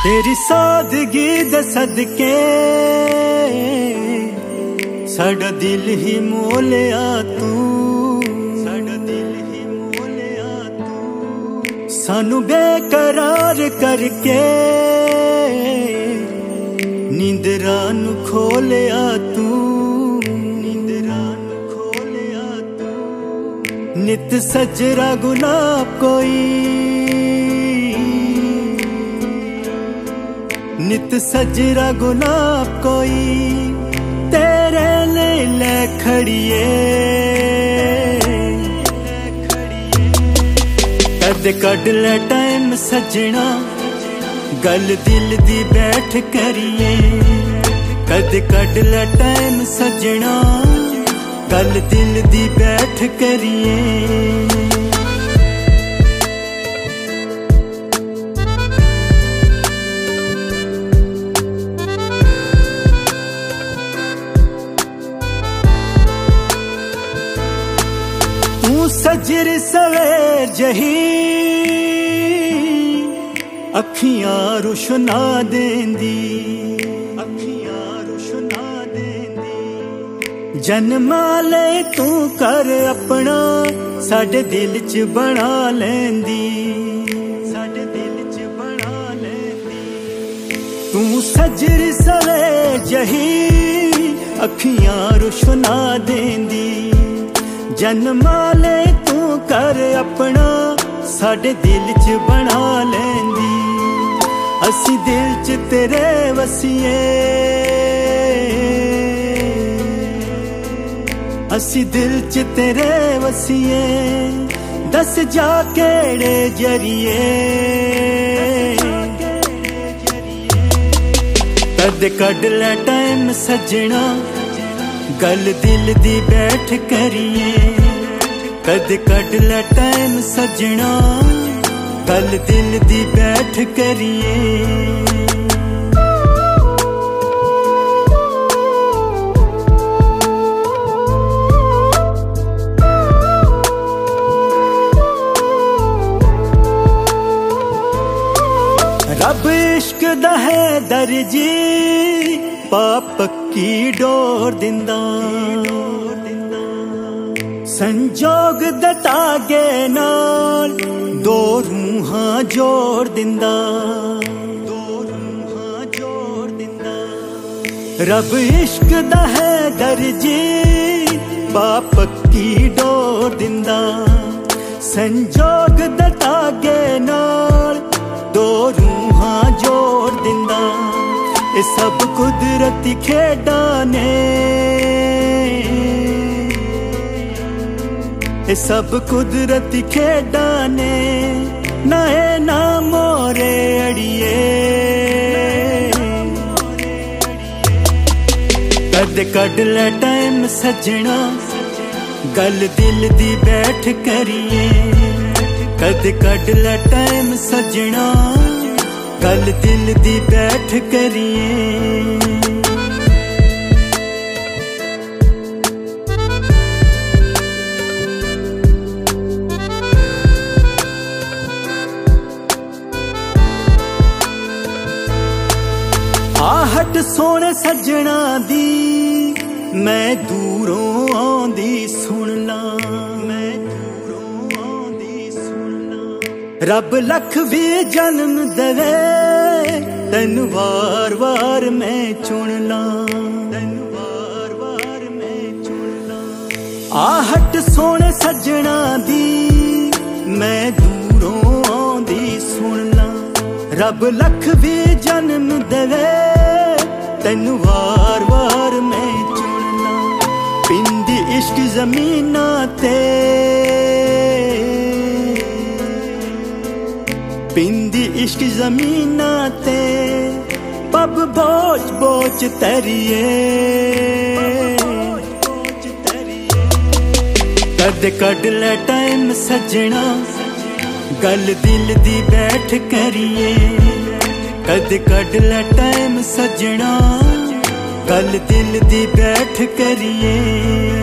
तेरी सादगी दे सदके साडा दिल ही मोलिया तू, साडा दिल ही मोलिया तू। सानू बेकरार करके नींदरां नू खोलिया तू, नींदरां नू खोलिया तू। नित सजरा गुलाब कोई, नित सजरा गुलाब कोई तेरे ले खड़िए। कद कड ले टाइम सजना गल दिल दी बैठ करिए। कद कड ले टाइम सजना गल दिल दी बैठ करिए। सजर सवेर जही अखियां रुशना देंदी, अखियां रुशना देंदी। जन्मा ले तू कर अपना साडे दिल च बना लेंदी, साडे दिल च बना लेंदी। तू सजर सवेर जही अखियां रुशना देंदी। जन्मा ले तू कर अपना साडे दिल च बना लेंदी। असी दिल च तेरे वसीए, असी दिल च तेरे वसीए। दस जा केड़े जरिए, कद कड ले टाइम सजना गल दिल दी बैठ करिए। कद कड ले टाइम सजना गल दिल दी बैठ करिए। रब इश्क दा है दर्जी पाप की डोर दिंदा। संजोग दे धागे नाल दो रूहां जोड़ दिंदा, दो रूहां जोड़ दिंदा। रब इश्क दा है दर्जी पाप की डोर दिंदा। संजोग दे धागे नाल दो रूहां जोड़ दिंदा। ये सब कुदरती खेडा ने, ये सब कुदरती खेडा ने। नाए ना मोरे अड़िए, कद कड ले टाइम सजना गल दिल दी बैठ करिए। कद कड ले टाइम सजना गल दिल दी बैठ करिए। आहट सोने सजना दी मैं दूरों आंदी सुन ला, मैं दूरों आंदी सुन ला। रब लख भी जन्म देवे तैनू वार वार मैं चुन ला, तैनू वार वार मैं चुन ला। आहट सोने सजना दी मैं दूरों आंदी सुन ला। रब लख भी जन्म देवे तैनू वार वार मैं चुनना। पिंदी इश्क जमीना ते, पिंदी इश्क जमीना ते। पब बोझ बोझ तरिए, कद कड ले टाइम सजना गल दिल दी बैठ करिए। कद कड ले टाइम सजना गल दिल दी बैठ करिए।